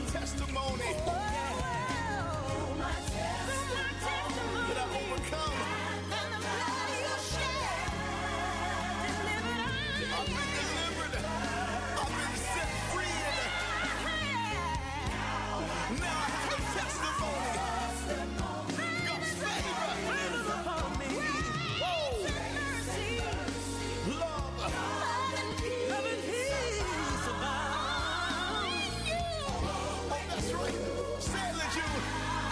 testimony. Through my testimony. That I overcome. And the blood you shed. I've been delivered. I've been set free. Now I have a testimony. God's favor. upon me. Whoa. Love. Love and peace abound. Oh, that's right. Say it, LeJune.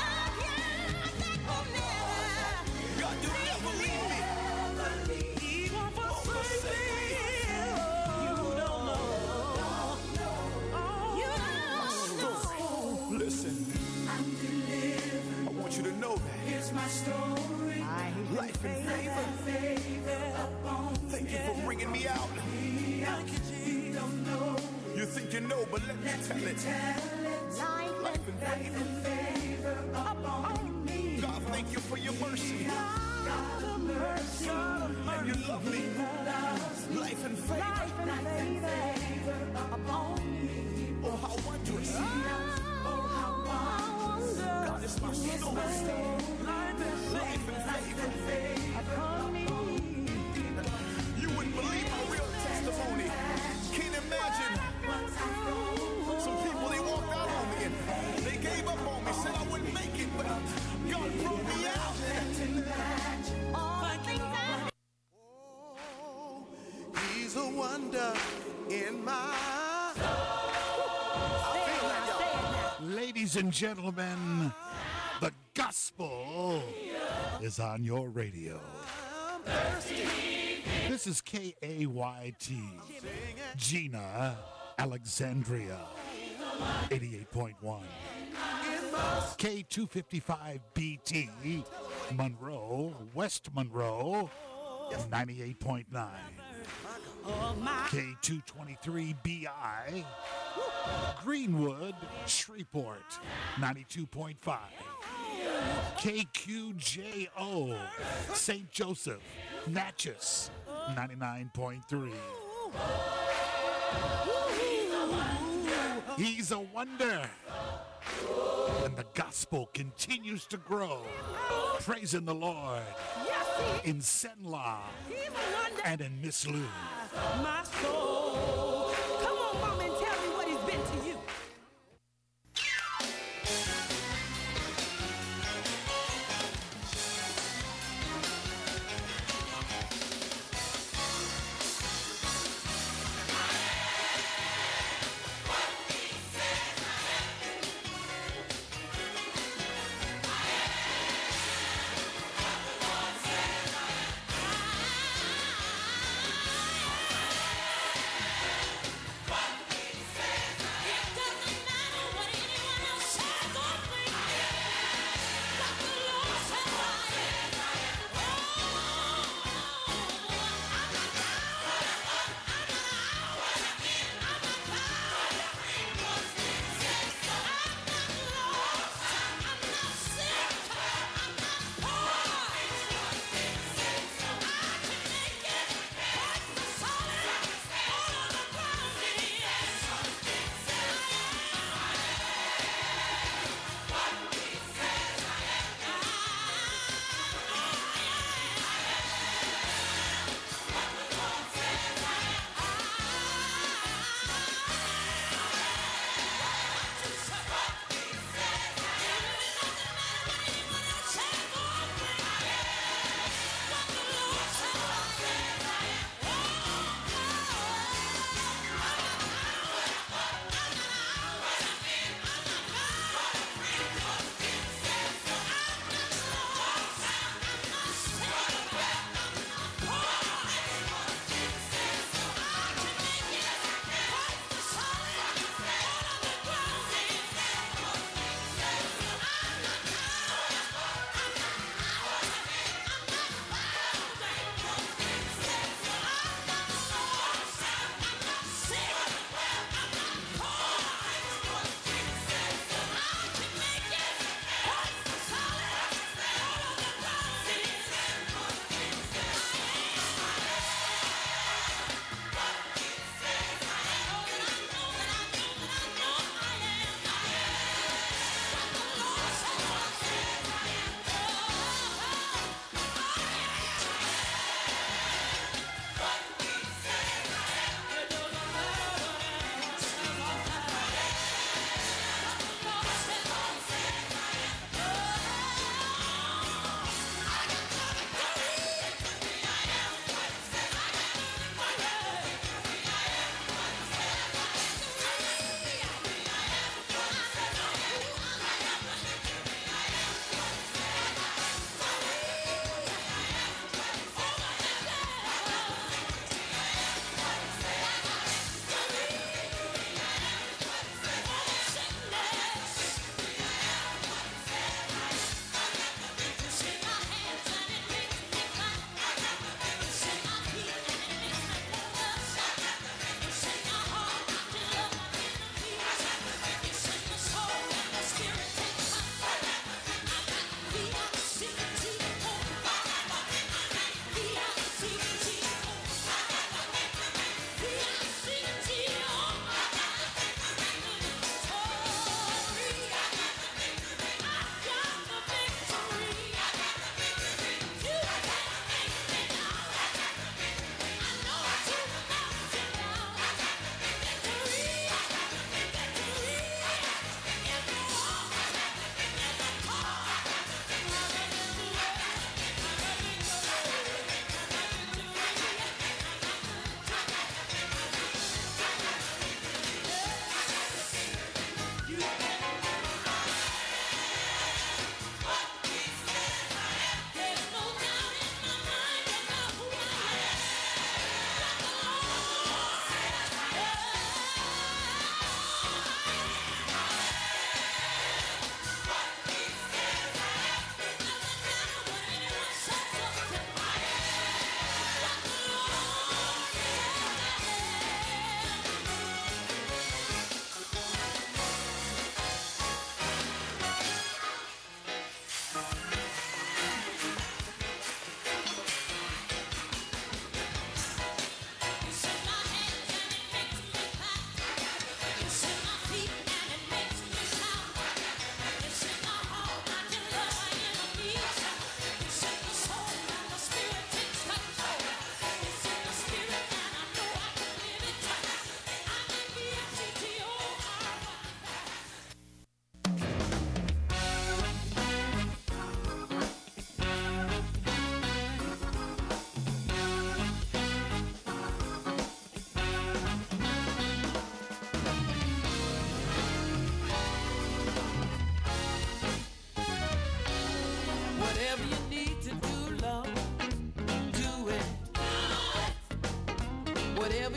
God, you never leave me. He won't forsake me. You don't know. You don't know. Listen, I'm delivered. I want you to know that. Here's my story. Life and favor. Favor upon Thank you for bringing me out. me. You don't know. You think you know, but let me tell it. Life and favor. Favor upon me. God, thank you for your mercy. God of mercy. And you love me. Life and favor. Favor upon me. Oh, how wondrous. Oh, how wonderful. God is my story. Life and favor. Upon me. You wouldn't believe my real testimony. Can't imagine. Some people, they walked out on me and they gave up on me, said I wouldn't make it, but God brought me out. Oh, he's a wonder in my I feel that, y'all. Ladies and gentlemen, the gospel is on your radio. This is KAYT, Gina, Alexandria, 88.1. K255BT, Monroe, West Monroe, 98.9. K223BI, Greenwood, Shreveport, 92.5. KQJO, St. Joseph, Natchez, 99.3. He's a wonder. And the gospel continues to grow. Praising the Lord in Senla and in Miss Lou. My soul. Come on, mom, and tell me what he's been to you.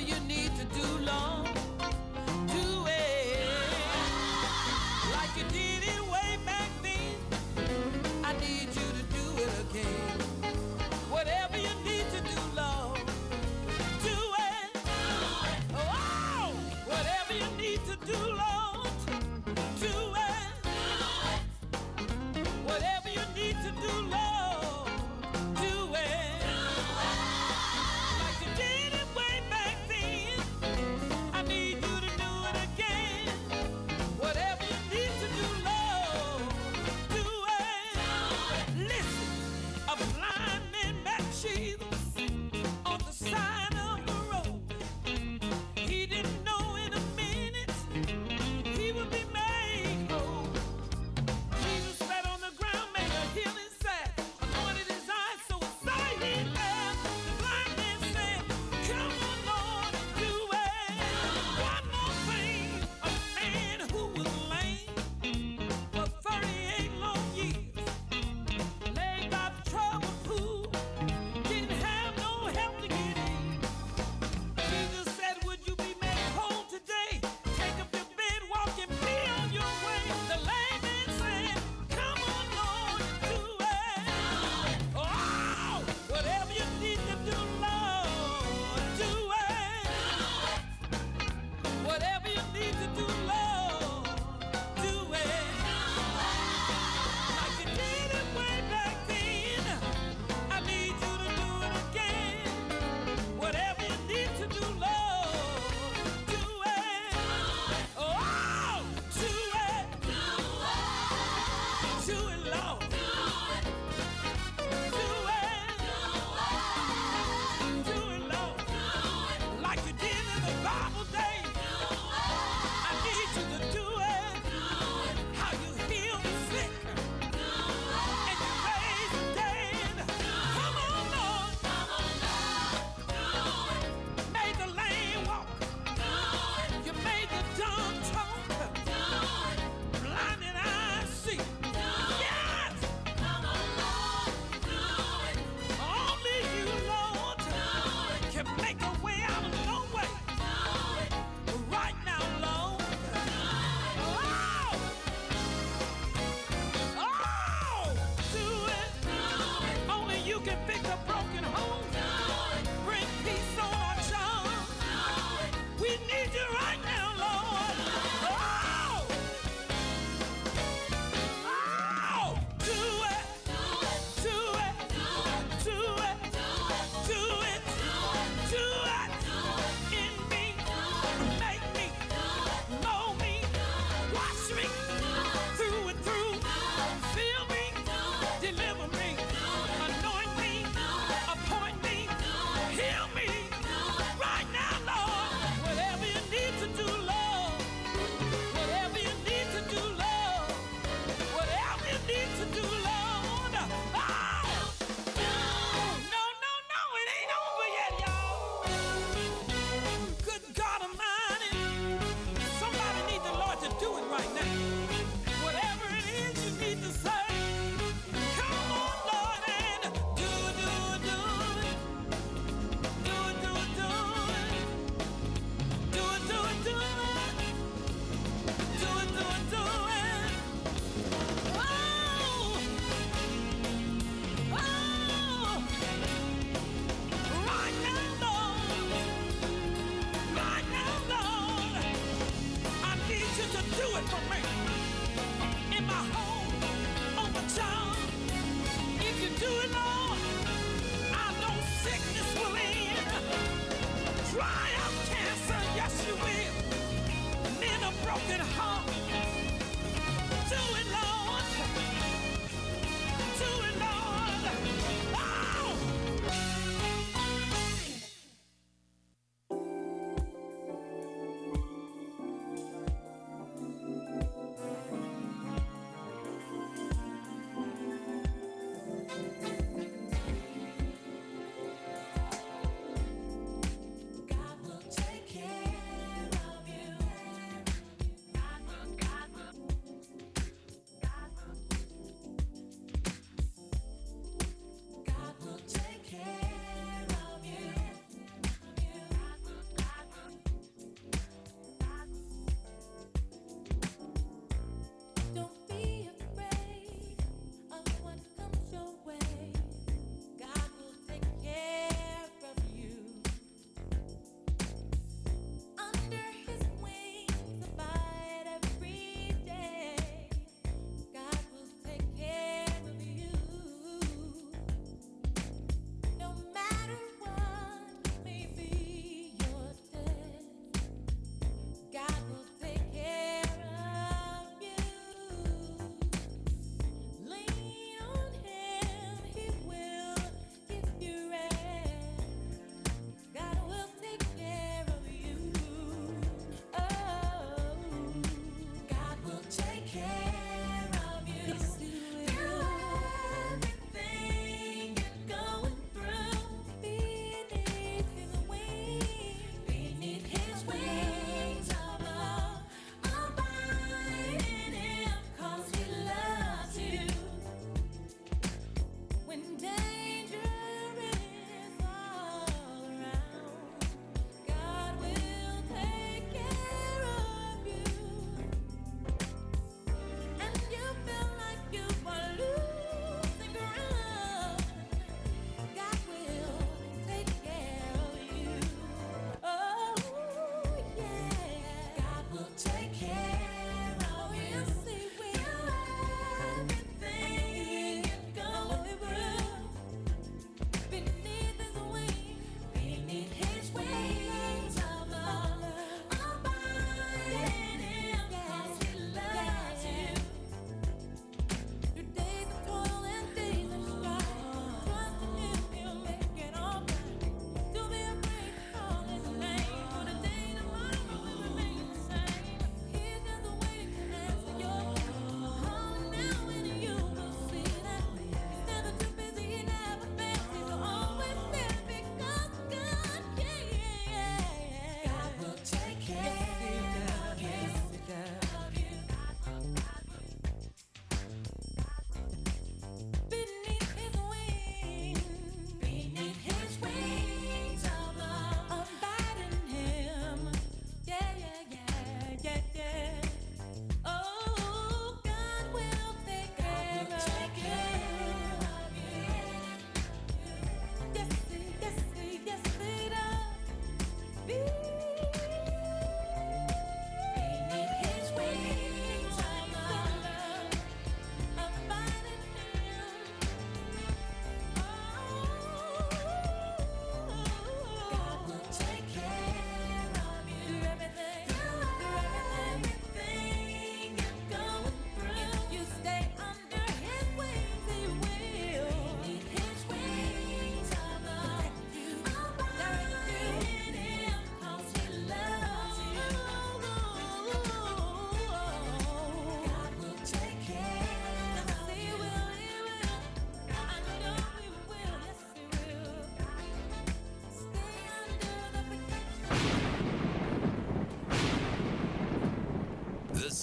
you need to do, Lord, do it like you did it way back then. I need you to do it again. Whatever you need to do, Lord, do it. Oh, whatever you need to do, Lord, do it. Whatever you need to do, Lord, do it. Like you did it way back then, I need you to do it again. Whatever you need to do, Lord, do it. Listen, a blind man met Jesus on the side of the road. He didn't know in a minute he would be made whole. Jesus spat on the ground, made a healing sack, anointed his eyes so his sight he left. The blind man said, "Come on, Lord, do it." One more thing, a man who was lame for 38 long years, laid by the trouble pool, didn't have no help to get in. Jesus said, "Would you be made whole today? Take up your bed, walk and be on your way." The lame man said, "Come on, Lord, do it." Oh, whatever you need to do, Lord, do it. Whatever you need to do, Lord, do it. Like you did it way back then, I need you to do it again. Whatever you need to do, Lord, do it. Oh, do it. Do it, Lord. Do it. Do it, Lord. Like you did in the Bible days. I need you to do it. How you heal the sick and you raise the dead. Come on, Lord. Made the lame walk. You made the dumb talk. Blinded eyes see. Yes. Only you, Lord, can make a way out of no way. Right now, Lord. Oh! Oh! Do it. Only you can fix a broken home. Bring peace on our job. We need you right now, Lord. Oh! Oh! Do it. Do it. Do it. Do it. Do it. In me. Make me. Mold me. Wash me. Through and through. Fill me. Deliver me. Anoint me. Appoint me. Heal me. Right now, Lord. Whatever you need to do, Lord. Whatever you need to do, Lord. Whatever you need to do, Lord. Oh! No, no, no, it ain't over yet, y'all. Good God Almighty. Somebody need the Lord to do it right now. Whatever it is you need to say. Come on, Lord, and do it, do it, do it. Do it, do it, do it. Do it, do it, do it. Do it, do it, do it. Oh! Oh! Right now, Lord. Right now, Lord. I need you to do it for me. In my home, on the job. If you do it, Lord, I know sickness will end. Dry up cancer, yes you will. Mend a broken heart. Do it, Lord. Do it, Lord. Oh!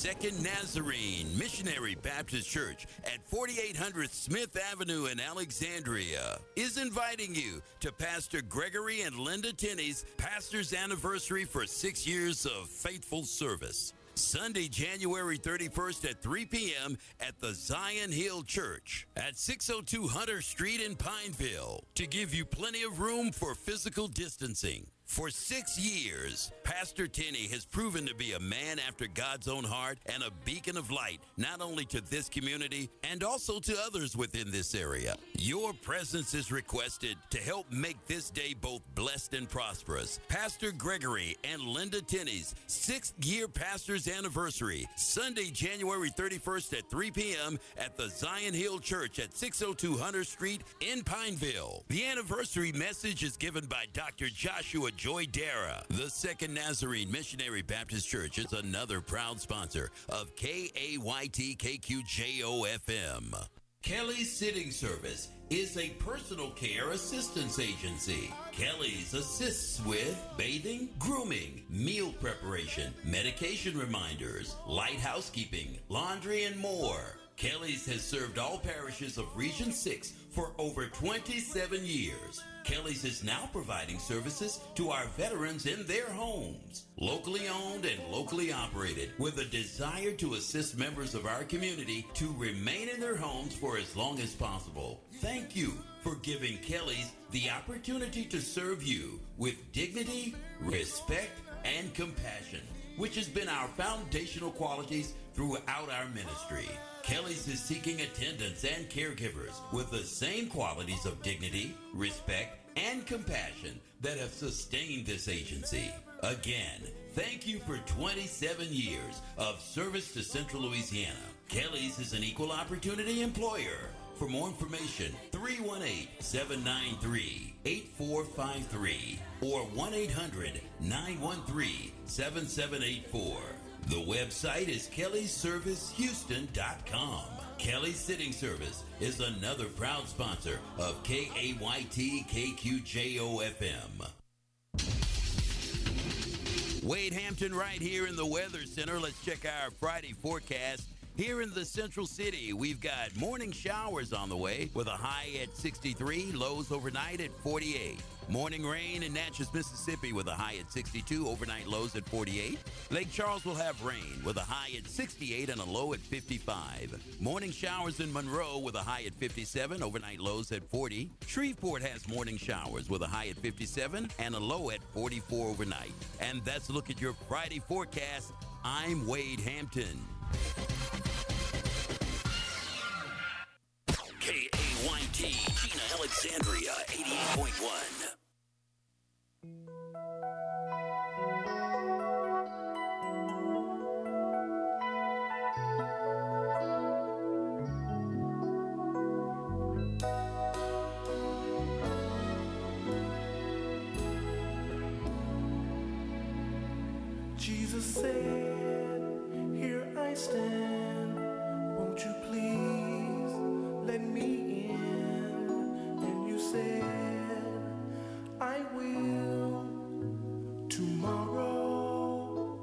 Second Nazarene Missionary Baptist Church at 4800 Smith Avenue in Alexandria is inviting you to Pastor Gregory and Linda Tenney's pastor's anniversary for 6 years of faithful service. Sunday, January 31st at 3 p.m. at the Zion Hill Church at 602 Hunter Street in Pineville to give you plenty of room for physical distancing. For 6 years, Pastor Tenney has proven to be a man after God's own heart and a beacon of light, not only to this community and also to others within this area. Your presence is requested to help make this day both blessed and prosperous. Pastor Gregory and Linda Tenney's 6th year pastor's anniversary, Sunday, January 31st at 3 p.m. at the Zion Hill Church at 602 Hunter Street in Pineville. The anniversary message is given by Dr. Joshua Joy Dara. The Second Nazarene Missionary Baptist Church is another proud sponsor of KAYT KQJO FM. Kelly's Sitting Service is a personal care assistance agency. Kelly's assists with bathing, grooming, meal preparation, medication reminders, light housekeeping, laundry, and more. Kelly's has served all parishes of Region 6 for over 27 years. Kelly's is now providing services to our veterans in their homes. Locally owned and locally operated, with a desire to assist members of our community to remain in their homes for as long as possible. Thank you for giving Kelly's the opportunity to serve you with dignity, respect, and compassion, which has been our foundational qualities throughout our ministry. Kelly's is seeking attendants and caregivers with the same qualities of dignity, respect, and compassion that have sustained this agency. Again, thank you for 27 years of service to Central Louisiana. Kelly's is an equal opportunity employer. For more information, 318-793-8453 or 1-800-913-7784. The website is kellysservicehouston.com. Kelly's Sitting Service is another proud sponsor of KAYT KQJO FM. Wade Hampton right here in the Weather Center. Let's check our Friday forecast. Here in the Central City, we've got morning showers on the way with a high at 63, lows overnight at 48. Morning rain in Natchez, Mississippi with a high at 62, overnight lows at 48. Lake Charles will have rain with a high at 68 and a low at 55. Morning showers in Monroe with a high at 57, overnight lows at 40. Shreveport has morning showers with a high at 57 and a low at 44 overnight. And that's a look at your Friday forecast. I'm Wade Hampton. KAYT, Gina Alexandria, 88.1. Jesus said, "Here I stand, won't you please let me in?" And you said, "I will tomorrow."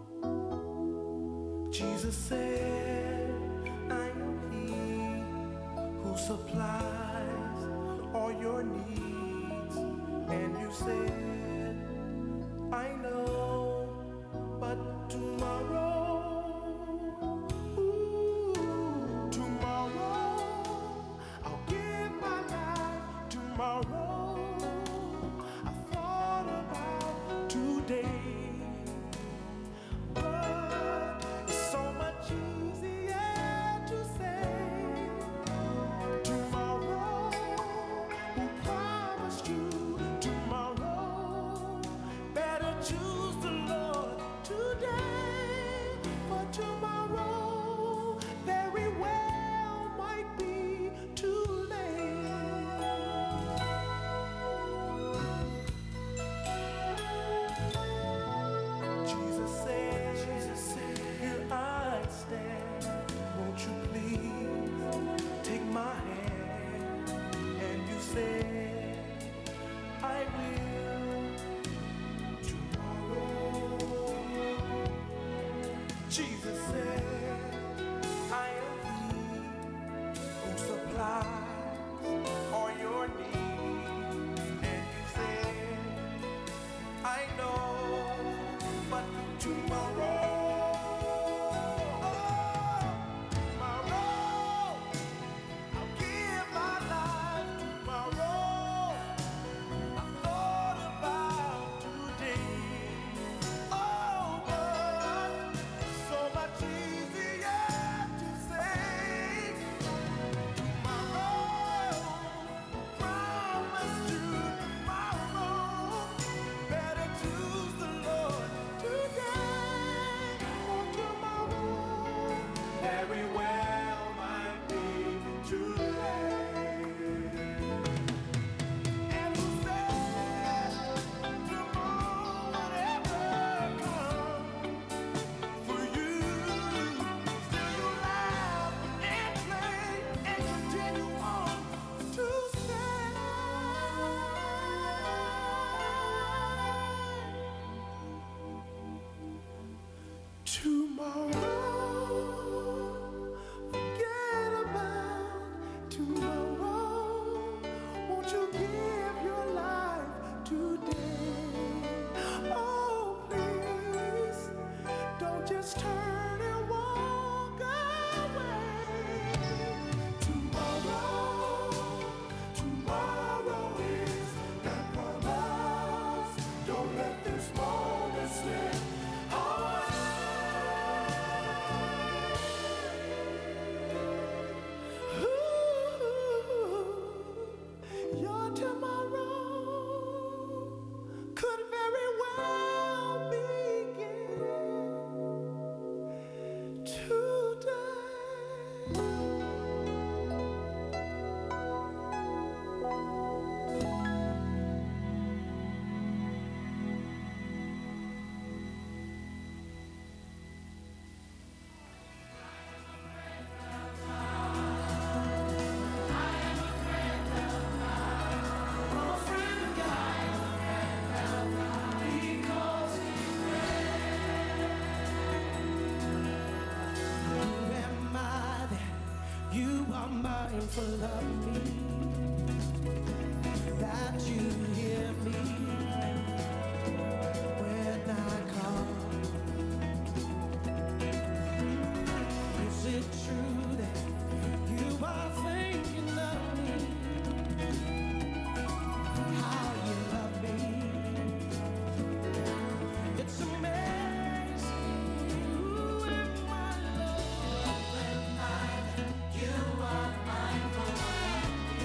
Jesus said, "I am He who supplies all your needs." And you said, "I know. But tomorrow, tomorrow, I'll give my life. Tomorrow, I thought about today, but it's so much easier to say tomorrow. Who promised you tomorrow? mindful of me, that you hear me when I call. Is it true that you are thinking of me, how you love me? It's amazing who am I, Lord, when you are mindful of me.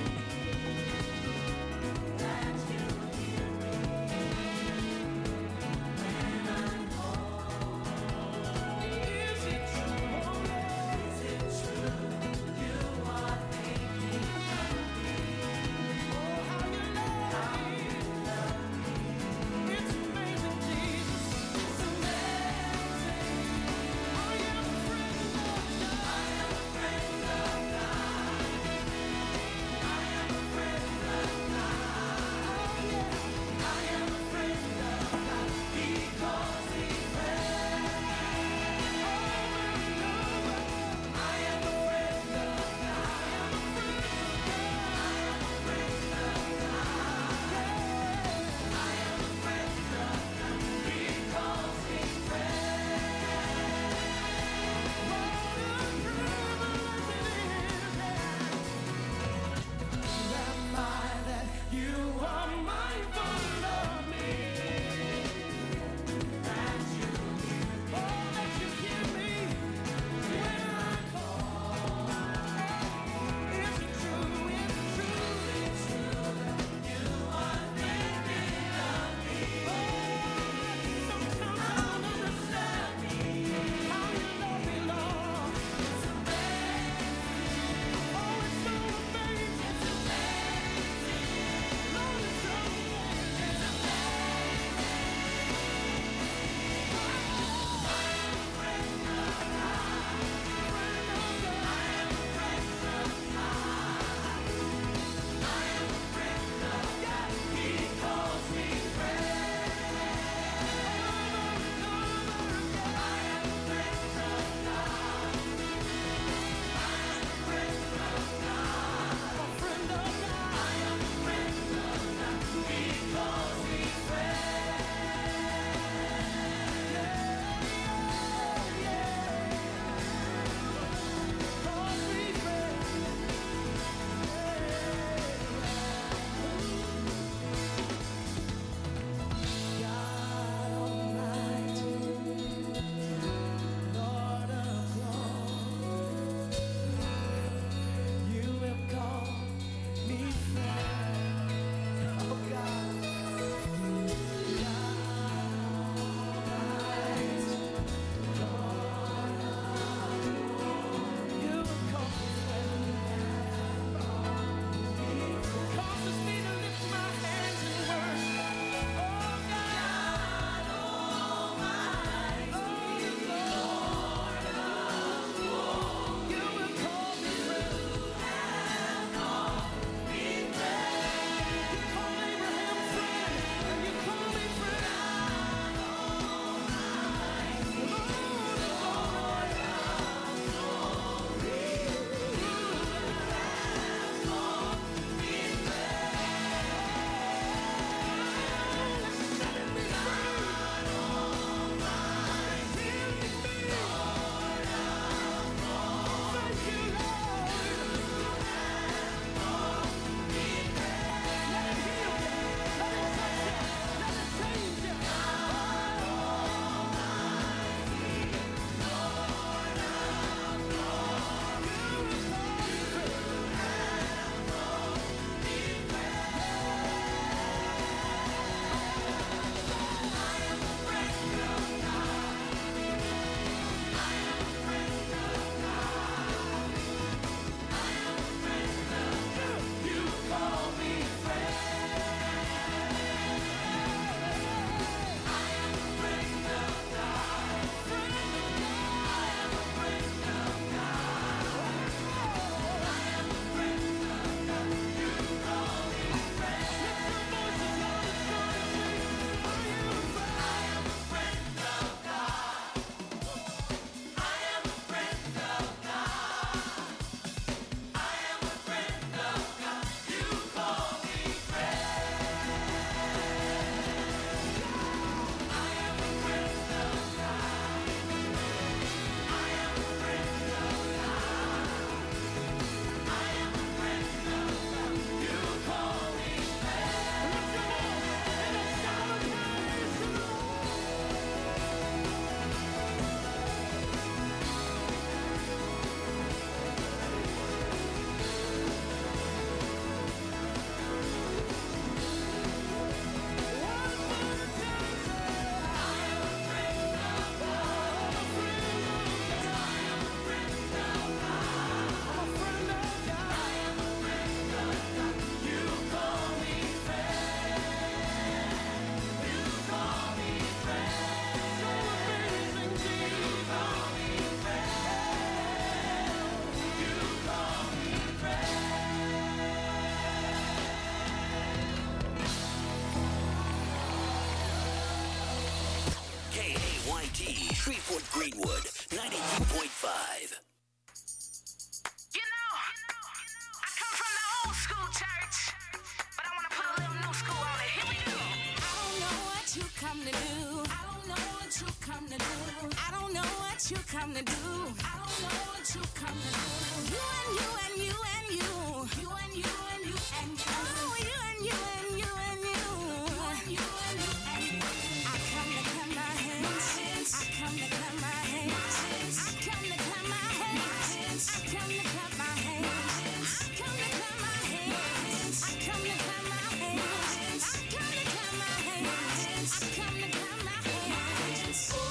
KKYT, Shreveport Greenwood, 92.5. You know, I come from the old school church, but I want to put a little new school on it. Here we go. I don't know what you come to do. I don't know what you come to do. I don't know what you come to do. I don't know what you come to do. You and you and you and you. You and you and you and you. Oh, you and you and you and you. You and you and you. I come to clap my hands. I come to clap my hands. I come to clap my hands. I come to clap my hands. I come to clap my hands. I come to clap my hands. I come to clap my hands. I come to clap my hands. Oh,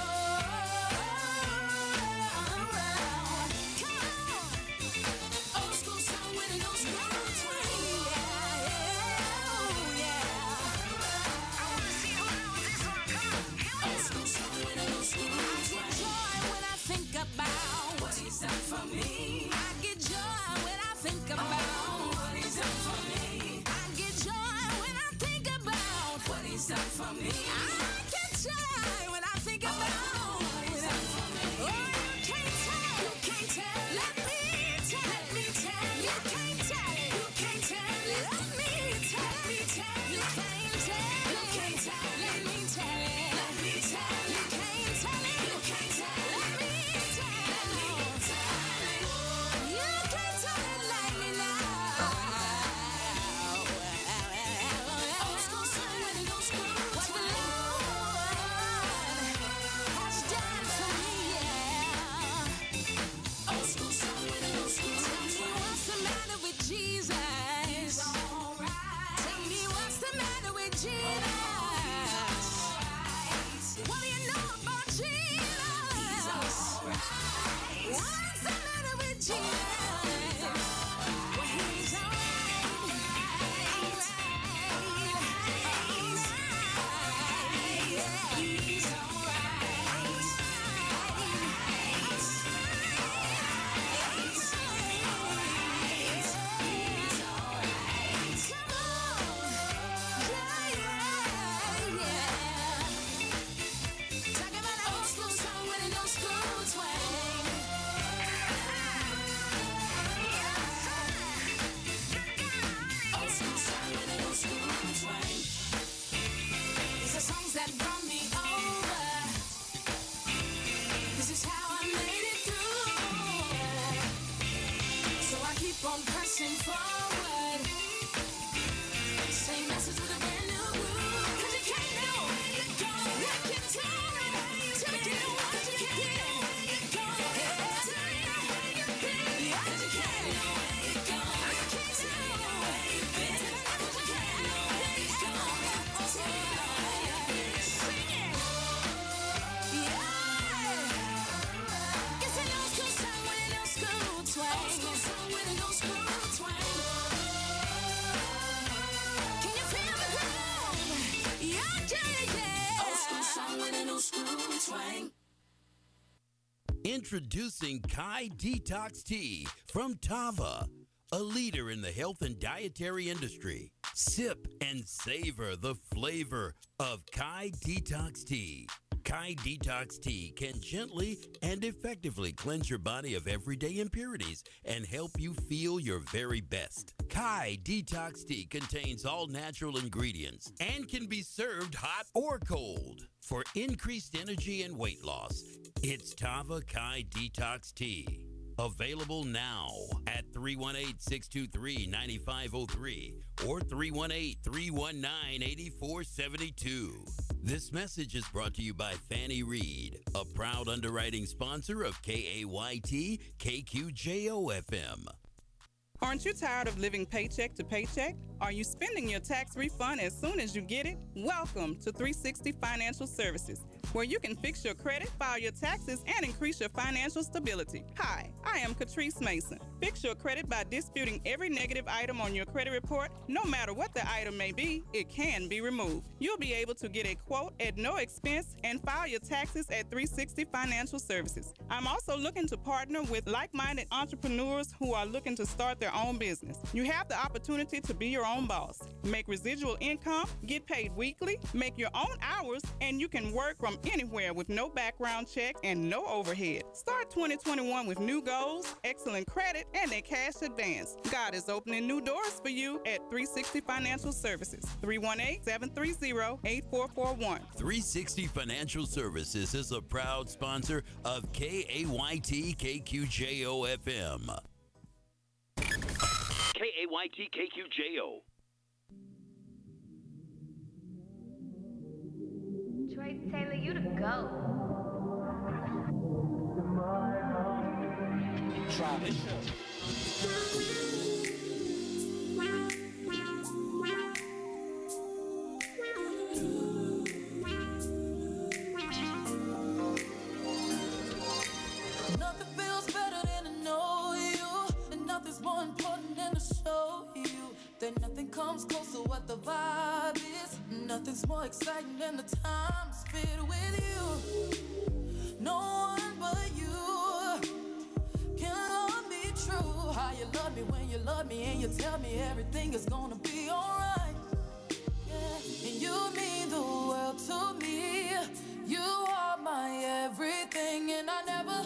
come on. Old school song with an old school twang. Yeah, yeah. I want to see who knows this one. Come on. Here we Old go. school song with an old school twang. I get joy when I think about what he's done for me. I get joy when I think about what he's done for me. I get joy when I think about what he's done for me. I get joy when I think about what he's done for me. Oh, you can't tell. You can't tell. Let me tell. Let me tell. You can't tell. You can't tell. Let me tell. Let me tell. You can't tell. You can't tell. Let me tell it. Let me tell. You can't tell it. You can't tell. Let me tell. Let me tell it. You can't tell it like me now. Old school song with an old school what the Lord has done for me, yeah. Old school song with an old school tell me what's the matter with Jesus. He's alright. Tell me what's the matter with Jesus. What do you know about Jesus? He's alright. What's the matter with Jesus? Well, he's Old school song with an old school twang. These are songs that brought me over. This is how I made it through. So I keep on pressing forward. Same message with a brand new groove. 'Cause you can't know where you're going. You can tell me where you've been. What you can't get where you're going. Tell me where you've been. What you can't know where you're going. You can't tell me where you've been. What you can't know where you're going. Sing it. Yeah. It's an old school song with an old school twang. Old school song with an old school twang. Can you feel the groove? Yeah, yeah, yeah. Old school song with an old school twang. Introducing Kai Detox Tea from Tava, a leader in the health and dietary industry. Sip and savor the flavor of Kai Detox Tea. Kai Detox Tea can gently and effectively cleanse your body of everyday impurities and help you feel your very best. Kai Detox Tea contains all natural ingredients and can be served hot or cold. For increased energy and weight loss, it's Tava Kai Detox Tea. Available now at 318-623-9503 or 318-319-8472. This message is brought to you by Fannie Reed, a proud underwriting sponsor of KAYT KQJO FM. Aren't you tired of living paycheck to paycheck? Are you spending your tax refund as soon as you get it? Welcome to 360 Financial Services, where you can fix your credit, file your taxes, and increase your financial stability. Hi, I am Catrice Mason. Fix your credit by disputing every negative item on your credit report. No matter what the item may be, it can be removed. You'll be able to get a quote at no expense and file your taxes at 360 Financial Services. I'm also looking to partner with like-minded entrepreneurs who are looking to start their own business. You have the opportunity to be your own boss, make residual income, get paid weekly, make your own hours, and you can work from from anywhere with no background check and no overhead. Start 2021 with new goals, excellent credit, and a cash advance. God is opening new doors for you at 360 Financial Services. 318-730-8441. 360 Financial Services is a proud sponsor of KAYT KQJO FM. KAYT KQJO. Troy Taylor, you the GOAT. Try this Nothing feels better than to know you, and nothing's more important than to show you that nothing comes close to what the vibe is. Nothing's more exciting than the time spent with you. No one but you can love me true. How you love me when you love me and you tell me everything is gonna be alright. Yeah. And you mean the world to me. You are my everything, and I never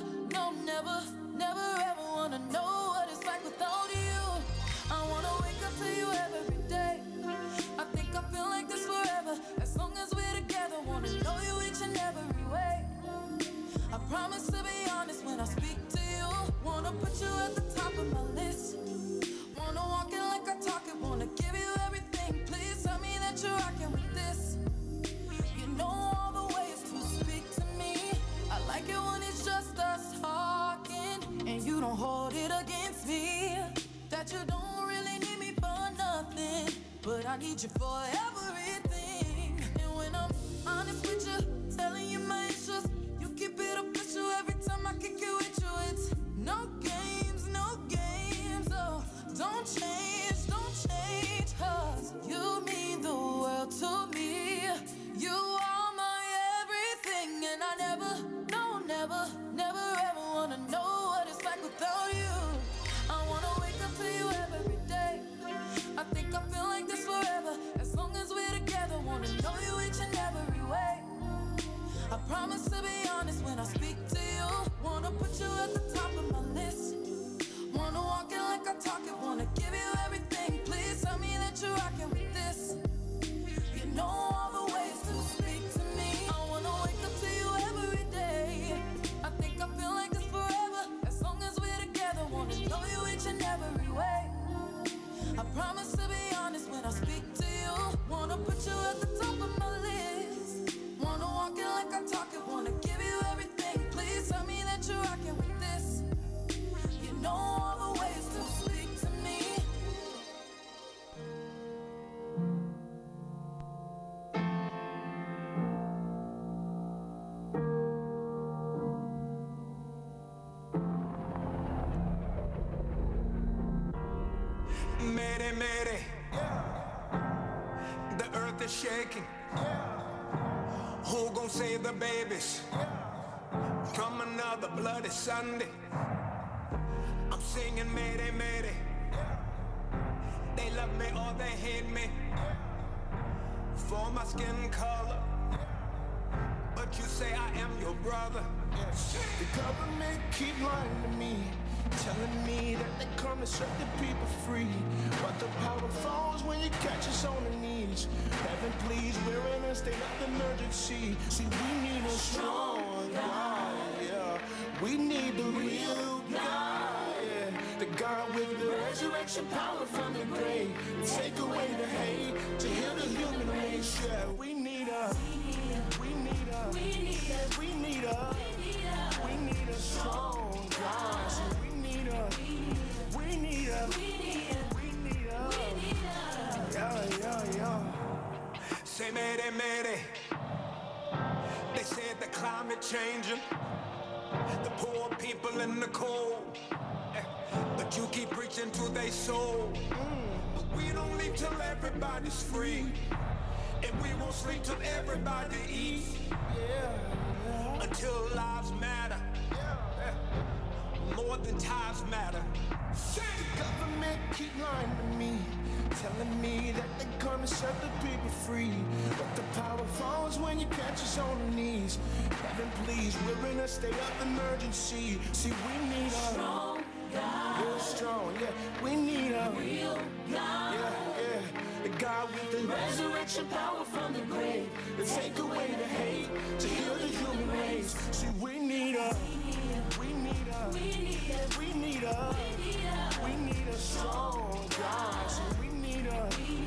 ever wanna know what it's like without you. I wanna wake up to you every day. I think I feel like this forever, as long as we're together. Wanna know you each and every way. I promise to be honest when I speak to you. Wanna put you at the top of my list. Wanna walk it like I talk it. Wanna give you everything. Please tell me that you're rocking with this. You know all the ways to speak to me. I like it when it's just us talking, and you don't hold it against me. That you don't really need me for nothing, but I need you for everything. And when I'm honest with you, telling you my issues, you keep it official every time I kick it with you. It's no games, oh, don't change, 'cause you mean the world to me. You are my everything, and I never ever wanna know what it's like without you. I wanna wake up to you every day. I think I feel like this forever, as long as we're together. Wanna know you each and every way. I promise to be honest when I speak to you. Wanna put you at the top of my list. Wanna walk it like I talk it. Wanna give you everything. Please tell me that you're rocking with this. You know all the ways to speak to me. I wanna wake up to you every day. I think I feel like this forever, as long as we're together. Wanna know you each and every way. I promise to be honest when I speak to you. Wanna put you at the top of my list. Wanna walk it like I talk it. Wanna give you everything. Please tell me that you're rocking with this. You know all the ways to speak to me. Mayday, mayday. The earth is shaking. Who gon' save the babies from another bloody Sunday? I'm singing mayday, mayday. They love me or they hate me for my skin color, but you say I am your brother. The government keep lying to me, telling me that they come to set the people free. But the power falls when you catch us on the knees. Heaven, please, we're in a state of emergency. See, we need a strong God, yeah. We need the real God, yeah. The God with the resurrection power from the grave. Take away the hate to heal the human race, yeah. We need a strong God. So we need a yeah. Say mayday, mayday. They said the climate changing, the poor people in the cold, but you keep preaching to their soul. But we don't leave till everybody's free, and we won't sleep till everybody eats. Until lives matter, more than ties matter. The government keep lying to me, telling me that they're gonna set the people free. But the power falls when you catch us on the knees. Heaven, please, we're in a state of emergency. See, we need a strong God. Real strong, yeah. We need a real God. Yeah. The God with the resurrection power from the grave, to take away the hate, to heal the human race. See, we need a strong God. So we need a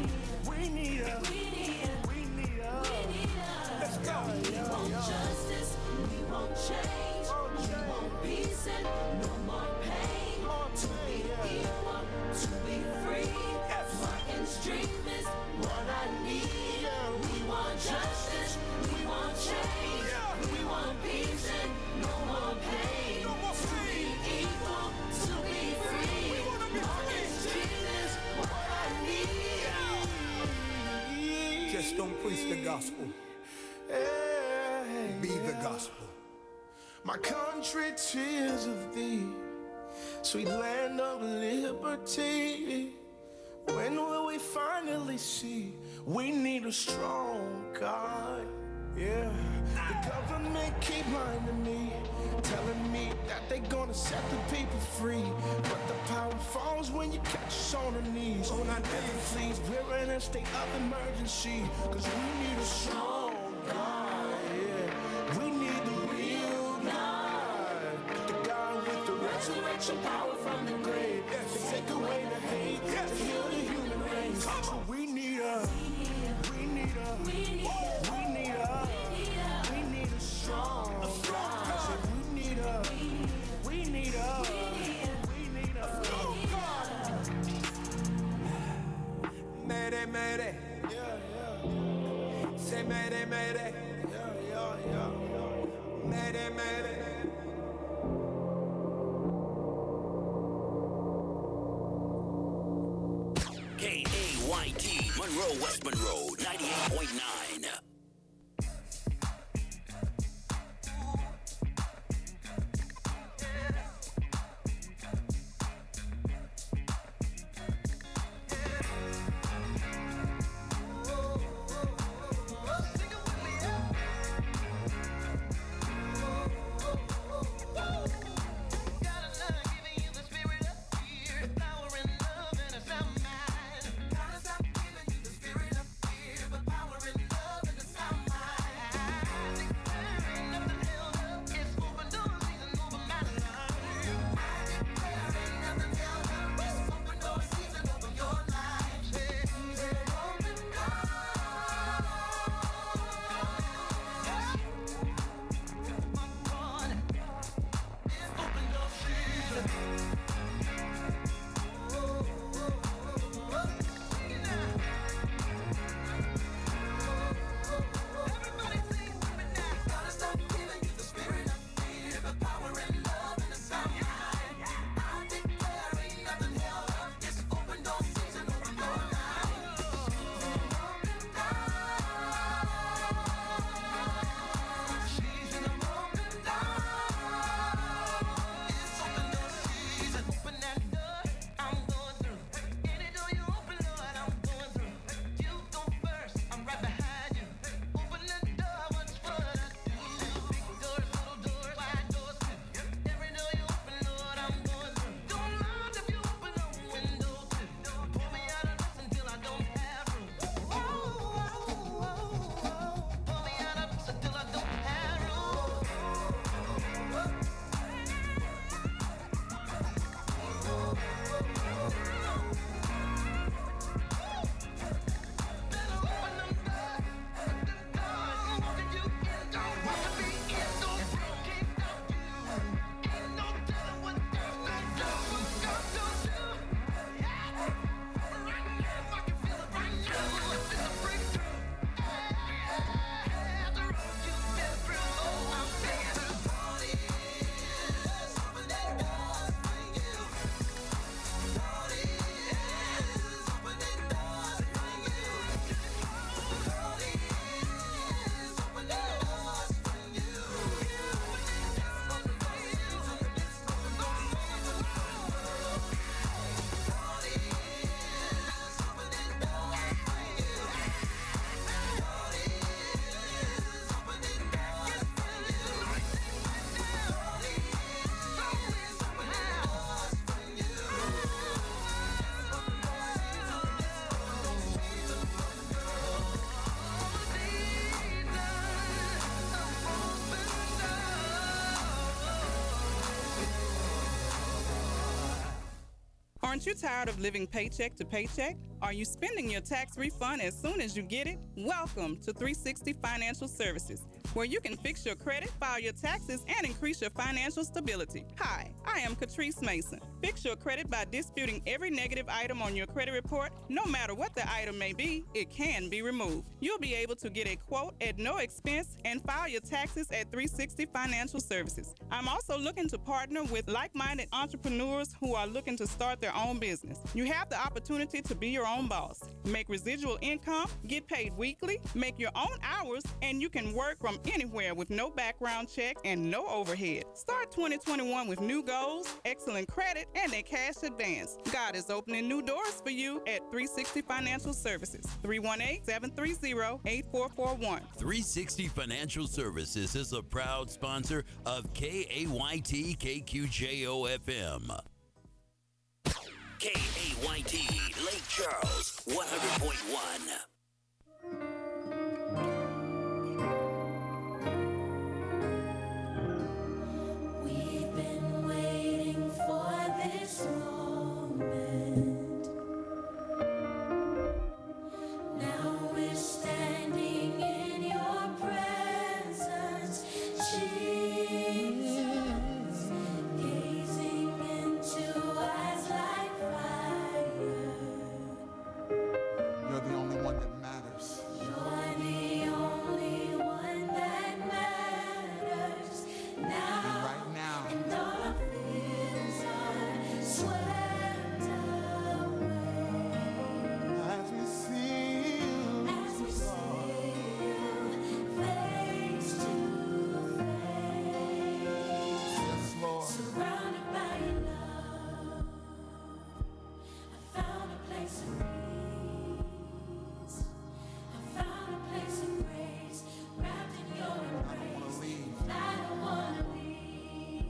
let's go. We want justice, we want change, we want peace and no more pain. To be equal, to be free. My stream is what I need. We want justice, we want change, we want peace and no more pain. To be equal, to be free. My stream is what I need. Just don't preach the gospel. Be the gospel. My country, tears of thee, sweet land of liberty. When will we finally see? We need a strong God. Yeah, the government keep lying to me, telling me that they gonna set the people free. But the power falls when you catch us on our knees. On our knees, please, we're in a state of emergency. Cause we need a strong God. Yeah, we need the real God. The God with the resurrection power from the grave, to take away the hate, to heal the human race. So we need a strong God. So we need a strong God. Mayday, mayday. Yeah. Say mayday, mayday. Yeah. Mayday, mayday. KAYT, Monroe, West Monroe, 98.9. Aren't you tired of living paycheck to paycheck? Are you spending your tax refund as soon as you get it? Welcome to 360 Financial Services, where you can fix your credit, file your taxes, and increase your financial stability. Hi, I am Catrice Mason. Fix your credit by disputing every negative item on your credit report. No matter what the item may be, it can be removed. You'll be able to get a quote at no expense and file your taxes at 360 Financial Services. I'm also looking to partner with like-minded entrepreneurs who are looking to start their own business. You have the opportunity to be your own boss, make residual income, get paid weekly, make your own hours, and you can work from anywhere with no background check and no overhead. Start 2021 with new goals, excellent credit, and a cash advance. God is opening new doors for you at 360 Financial Services. 318-730-8441. 360 Financial Services is a proud sponsor of KAYT KQJO FM. KAYT Lake Charles 100.1. We've been waiting for this moment. Now we're standing in your presence, Jesus, gazing into eyes like fire. You're the only one that matters. You're the only one that matters And now. right now, And all our fears are swept away as we see you, as we see you face to face. yes, Lord. Surrounded by your love, I found a place of peace. I found a place of grace, wrapped in your I don't want embrace. to leave. I don't wanna leave.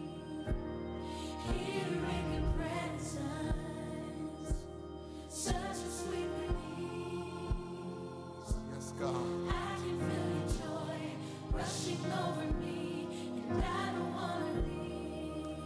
Here in your presence, such a sweet release. Yes, God. I can feel your joy rushing over me, and I don't wanna leave.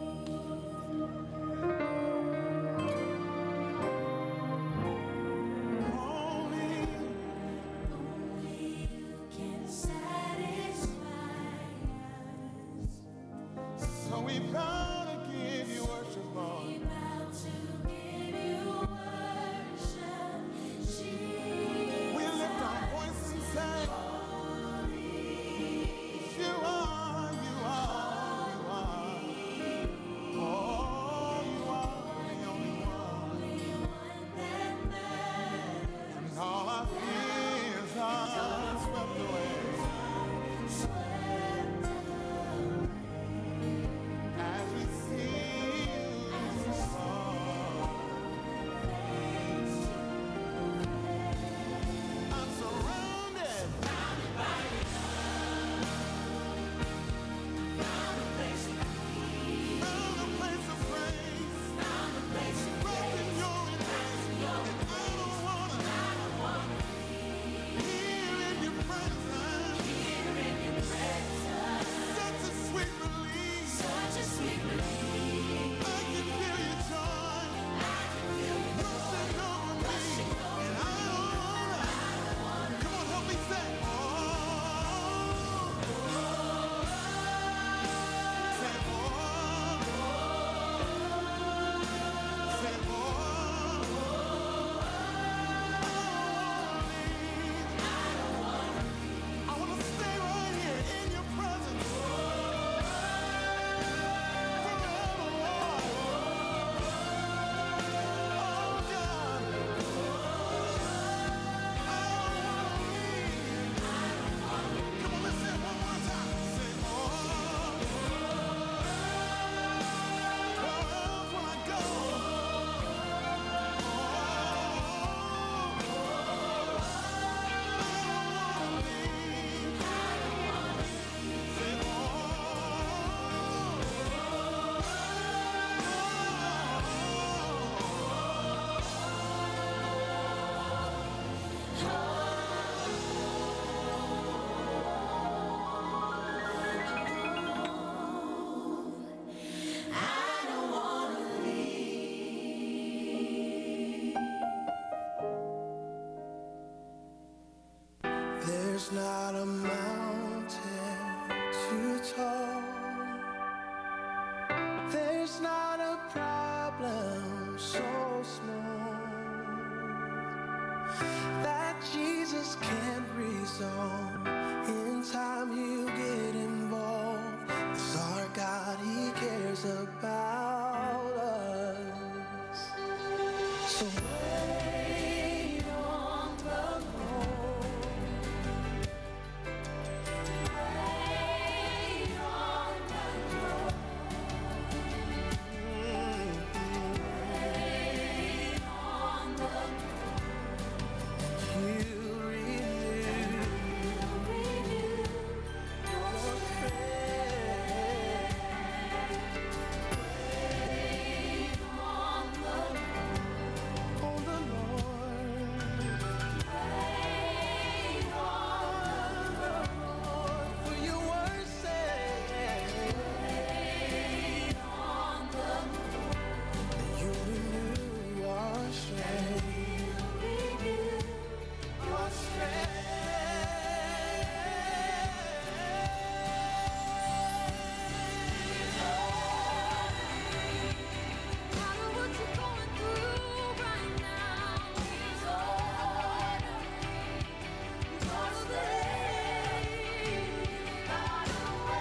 Only Only you can satisfy us. so we bow to give you worship, Lord. We bow to give you worship, Jesus. We lift our voice and say, you are, you are. There's not a mountain too tall. There's not a problem so small that Jesus can't resolve. In time he'll get involved. It's our God, he cares about us. So wait on the Lord. Wait on the Lord. Wait on the Lord. He'll renew your strength. Wait on the Lord. On the Lord. Wait on the Lord. For your word says, wait on the Lord. You renew our strength. Your strength. No matter what you're going through right now, He's ordering. Your strength. Got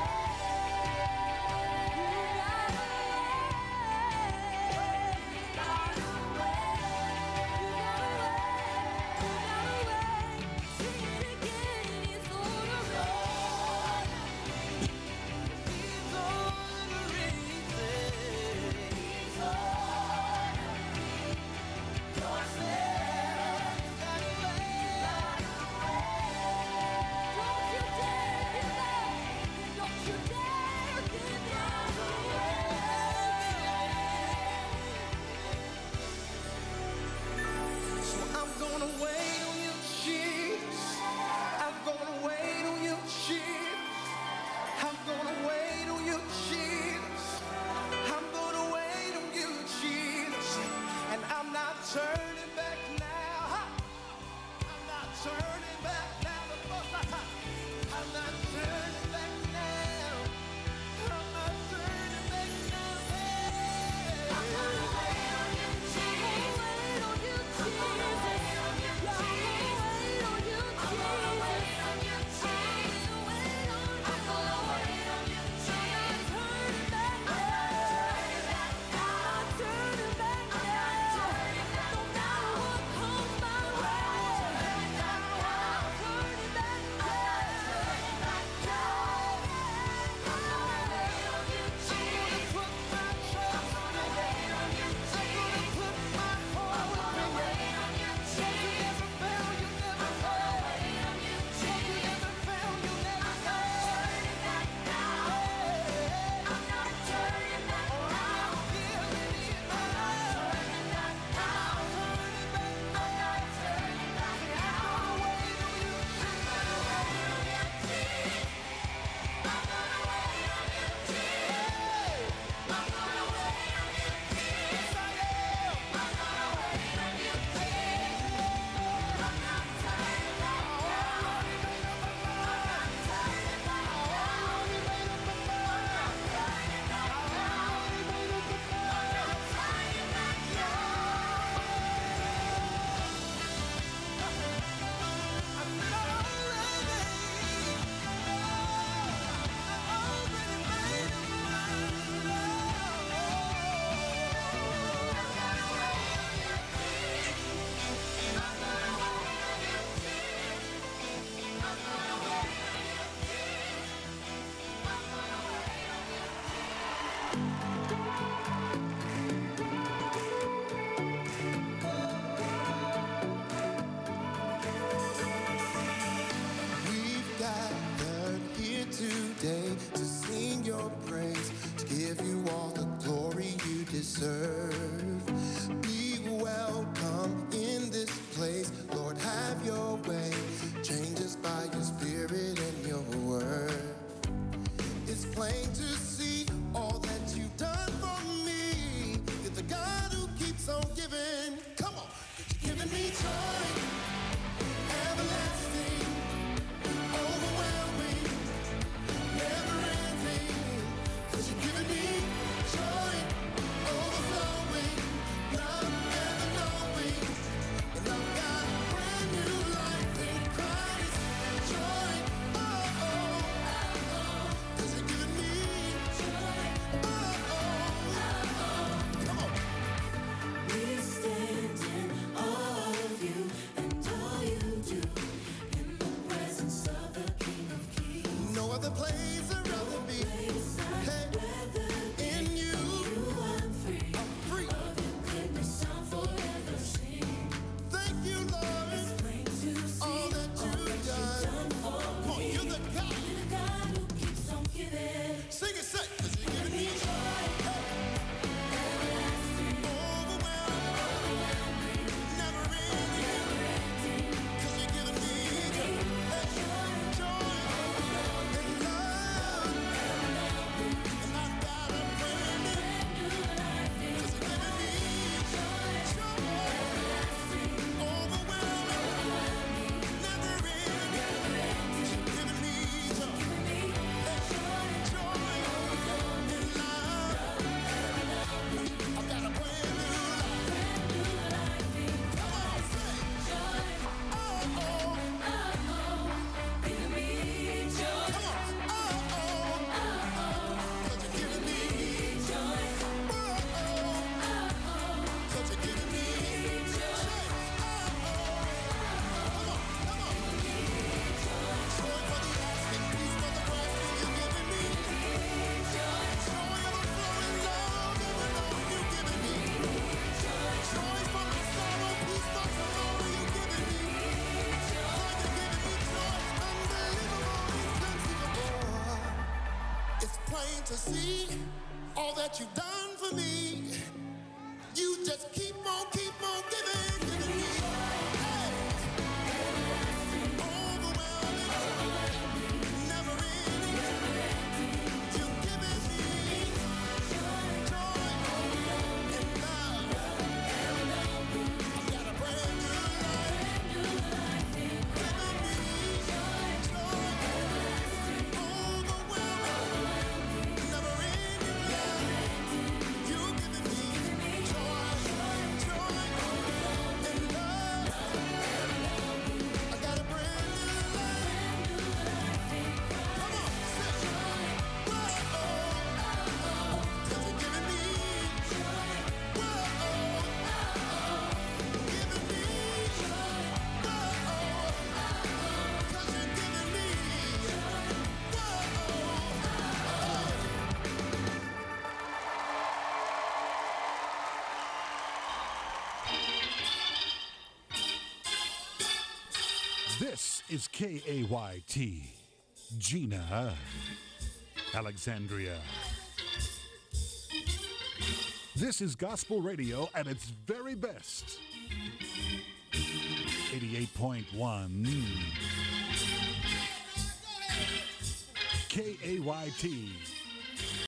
So I'm gonna wait on you, Jesus. I'm gonna wait on you, Jesus. I'm gonna wait on you, Jesus. I'm gonna wait on you, Jesus. And I'm not turning back now. I'm not turning back now. I'm not turning back now. I'm not turning back now. I'm gonna wait on you, Jesus. Wait on you, Jesus. I'm gonna wait on you, Jesus. Wait on you, Jesus. I'm gonna wait on you, Jesus. Wait on you. I'm gonna wait on you, Jesus. I'm not turning back now. I'm not turning back now. No matter what comes my way. I'm not turning back now. I'm gonna wait on you, Jesus. Put my trust in you. I'm gonna put my hope in you. You never fail, you never fail. You never fail, you never fail. I'm not turning back now. I'm feeling it now. I'm not turning back now. I'm not turning back now. I'm gonna wait on you. I'm gonna wait on you, Jesus. I'm gonna wait on you, Jesus. I'm gonna wait on you, Jesus. I am. I'm gonna wait on you, Jesus. I'm not turning back now. I'm not turning back now. I'm not turning back now. I'm not turning back now. I'm not turning back We've gathered here today to sing your praise, to give you all the glory you deserve. Be welcome in this place, Lord, have your way. Change us by your spirit and your word. It's plain to see all that you've done for me. You're the God who keeps on giving. Come on, you're giving me joy, everlasting. Sing it, say, 'cause you're giving me joy. Overwhelming, never ending. 'Cause you're giving me joy. Joy and love. And I've got a brand new. 'Cause you're giving me joy. Overwhelming, never ending. You're giving me joy. Joy and love. I've got a brand new life. Come on, say. Oh, oh. Giving me joy. Come on. Oh, oh. 'Cause you're giving me joy. Oh, oh. 'Cause you're giving me joy. Say, oh, oh. Come on, come on. Joy for the asking, peace for the grasping. You're giving me joy. Joy overflowing love, even though you're giving me joy for my sorrow, peace for tomorrow. You're giving me joy. You're giving me joy, unbelievable, inconceivable. It's plain to see all that you've done for me. You just keep on giving me. Hey, overwhelming, never ending. You're giving me joy and love. I've got a brand new life. Giving me joy, overwhelming, never ending love. You're giving me joy and love. I got a brand new life. Come on, say, whoa, 'cause you're giving me whoa, giving me whoa, 'cause you're giving me This is KAYT, Gina, Alexandria. This is gospel radio at its very best. 88.1 KAYT,